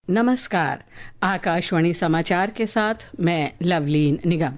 नमस्कार। आकाशवाणी समाचार के साथ मैं लवलीन निगम।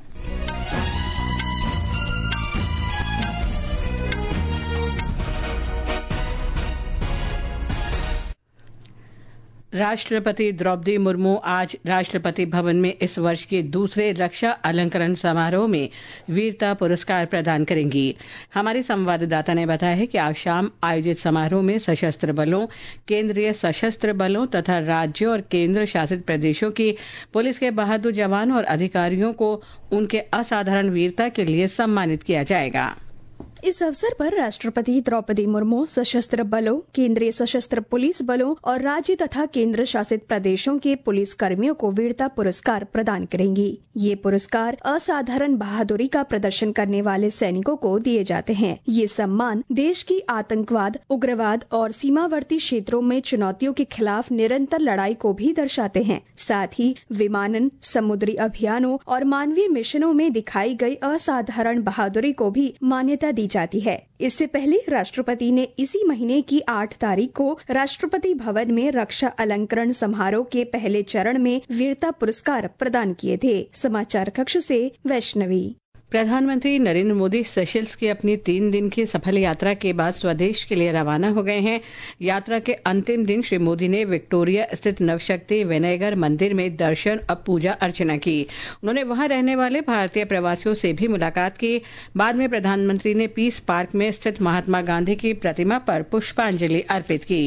राष्ट्रपति द्रौपदी मुर्मू आज राष्ट्रपति भवन में इस वर्ष के दूसरे रक्षा अलंकरण समारोह में वीरता पुरस्कार प्रदान करेंगी। हमारे संवाददाता ने बताया है कि आज शाम आयोजित समारोह में सशस्त्र बलों, केंद्रीय सशस्त्र बलों तथा राज्यों और केंद्र शासित प्रदेशों की पुलिस के बहादुर जवान और अधिकारियों को उनके असाधारण वीरता के लिए सम्मानित किया जाएगा। इस अवसर पर राष्ट्रपति द्रौपदी मुर्मू सशस्त्र बलों, केंद्रीय सशस्त्र पुलिस बलों और राज्य तथा केंद्र शासित प्रदेशों के पुलिस कर्मियों को वीरता पुरस्कार प्रदान करेंगी। ये पुरस्कार असाधारण बहादुरी का प्रदर्शन करने वाले सैनिकों को दिए जाते हैं। ये सम्मान देश की आतंकवाद, उग्रवाद और सीमावर्ती क्षेत्रों में चुनौतियों के खिलाफ निरंतर लड़ाई को भी दर्शाते हैं। साथ ही विमानन, समुद्री अभियानों और मानवीय मिशनों में दिखाई गई असाधारण बहादुरी को भी मान्यता दी जाती है। इससे पहले राष्ट्रपति ने इसी महीने की 8 तारीख को राष्ट्रपति भवन में रक्षा अलंकरण समारोह के पहले चरण में वीरता पुरस्कार प्रदान किए थे। समाचार कक्ष से वैष्णवी। प्रधानमंत्री नरेंद्र मोदी सेशेल्स की अपनी 3 दिन की सफल यात्रा के बाद स्वदेश के लिए रवाना हो गए हैं। यात्रा के अंतिम दिन श्री मोदी ने विक्टोरिया स्थित नवशक्ति विनायगर मंदिर में दर्शन और पूजा अर्चना की। उन्होंने वहां रहने वाले भारतीय प्रवासियों से भी मुलाकात की। बाद में प्रधानमंत्री ने पीस पार्क में स्थित महात्मा गांधी की प्रतिमा पर पुष्पांजलि अर्पित की।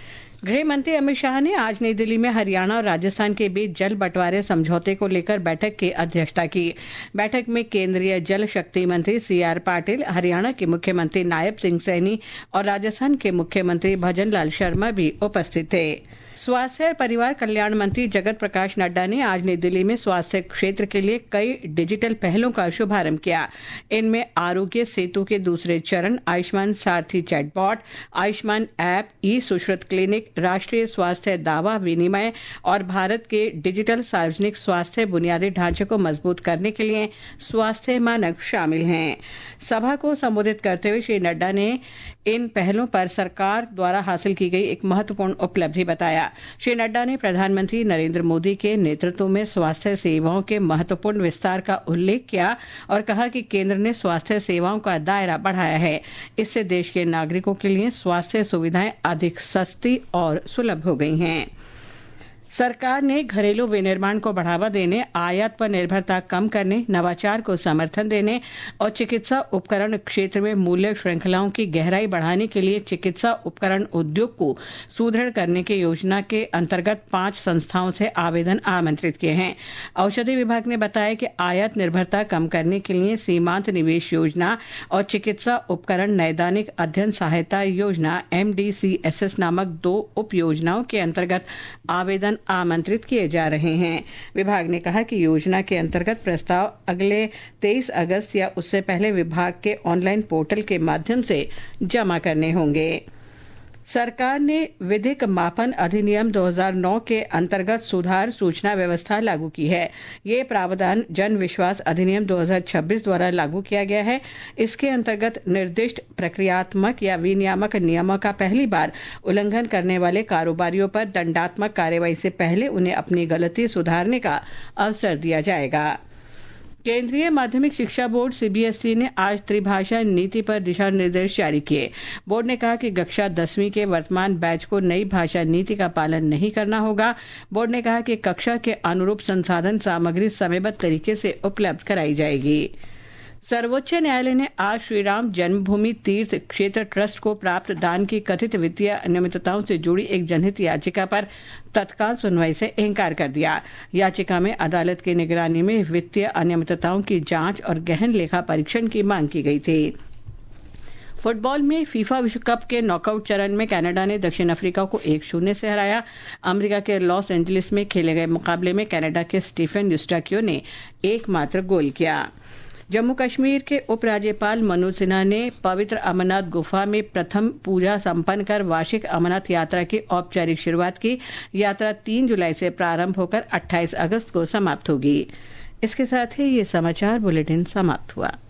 गृह मंत्री अमित शाह ने आज नई दिल्ली में हरियाणा और राजस्थान के बीच जल बंटवारे समझौते को लेकर बैठक की अध्यक्षता की। बैठक में केंद्रीय जल शक्ति मंत्री CR पाटिल, हरियाणा के मुख्यमंत्री नायब सिंह सैनी और राजस्थान के मुख्यमंत्री भजन लाल शर्मा भी उपस्थित थे। स्वास्थ्य और परिवार कल्याण मंत्री जगत प्रकाश नड्डा ने आज नई दिल्ली में स्वास्थ्य क्षेत्र के लिए कई डिजिटल पहलों का शुभारंभ किया। इनमें आरोग्य सेतु के दूसरे चरण, Ayushman Sarathi chatbot, Ayushman app, eSushrut clinic, राष्ट्रीय स्वास्थ्य दावा विनिमय और भारत के डिजिटल सार्वजनिक स्वास्थ्य बुनियादी ढांचे को मजबूत करने के लिए स्वास्थ्य मानक शामिल हैं। सभा को संबोधित करते हुए श्री नड्डा ने इन पहलों पर सरकार द्वारा हासिल की गई एक महत्वपूर्ण उपलब्धि बताया। श्री नड्डा ने प्रधानमंत्री नरेंद्र मोदी के नेतृत्व में स्वास्थ्य सेवाओं के महत्वपूर्ण विस्तार का उल्लेख किया और कहा कि केंद्र ने स्वास्थ्य सेवाओं का दायरा बढ़ाया है। इससे देश के नागरिकों के लिए स्वास्थ्य सुविधाएं अधिक सस्ती और सुलभ हो गई हैं। सरकार ने घरेलू विनिर्माण को बढ़ावा देने, आयात पर निर्भरता कम करने, नवाचार को समर्थन देने और चिकित्सा उपकरण क्षेत्र में मूल्य श्रृंखलाओं की गहराई बढ़ाने के लिए चिकित्सा उपकरण उद्योग को सुदृढ़ करने की योजना के अंतर्गत 5 संस्थाओं से आवेदन आमंत्रित किए हैं। औषधि विभाग ने बताया कि आयात निर्भरता कम करने के लिए सीमांत निवेश योजना और चिकित्सा उपकरण नैदानिक अध्ययन सहायता योजना MDCSS नामक 2 उप योजनाओं के अंतर्गत आवेदन आमंत्रित किए जा रहे हैं। विभाग ने कहा कि योजना के अंतर्गत प्रस्ताव अगले 23 अगस्त या उससे पहले विभाग के ऑनलाइन पोर्टल के माध्यम से जमा करने होंगे। सरकार ने विधिक मापन अधिनियम 2009 के अंतर्गत सुधार सूचना व्यवस्था लागू की है। ये प्रावधान जन विश्वास अधिनियम 2026 द्वारा लागू किया गया है। इसके अंतर्गत निर्दिष्ट प्रक्रियात्मक या विनियामक नियमों का पहली बार उल्लंघन करने वाले कारोबारियों पर दंडात्मक कार्रवाई से पहले उन्हें अपनी गलती सुधारने का अवसर दिया जाएगा। केंद्रीय माध्यमिक शिक्षा बोर्ड CBSE ने आज त्रिभाषा नीति पर दिशा निर्देश जारी किए। बोर्ड ने कहा कि कक्षा 10वीं के वर्तमान बैच को नई भाषा नीति का पालन नहीं करना होगा। बोर्ड ने कहा कि कक्षा के अनुरूप संसाधन सामग्री समयबद्ध तरीके से उपलब्ध कराई जाएगी। सर्वोच्च न्यायालय ने आज श्री राम जन्मभूमि तीर्थ क्षेत्र ट्रस्ट को प्राप्त दान की कथित वित्तीय अनियमितताओं से जुड़ी एक जनहित याचिका पर तत्काल सुनवाई से इंकार कर दिया। याचिका में अदालत की निगरानी में वित्तीय अनियमितताओं की जांच और गहन लेखा परीक्षण की मांग की गई थी। फुटबॉल में फीफा विश्व कप के नॉकआउट चरण में कनाडा ने दक्षिण अफ्रीका को 1-0 से हराया। अमेरिका के लॉस एंजलिस में खेले गए मुकाबले में कनाडा के स्टीफन यूस्टाक्यो ने एकमात्र गोल किया। जम्मू कश्मीर के उपराज्यपाल मनोज सिन्हा ने पवित्र अमरनाथ गुफा में प्रथम पूजा संपन्न कर वार्षिक अमरनाथ यात्रा की औपचारिक शुरुआत की। यात्रा 3 जुलाई से प्रारंभ होकर 28 अगस्त को समाप्त होगी। इसके साथ ही ये समाचार बुलेटिन समाप्त हुआ।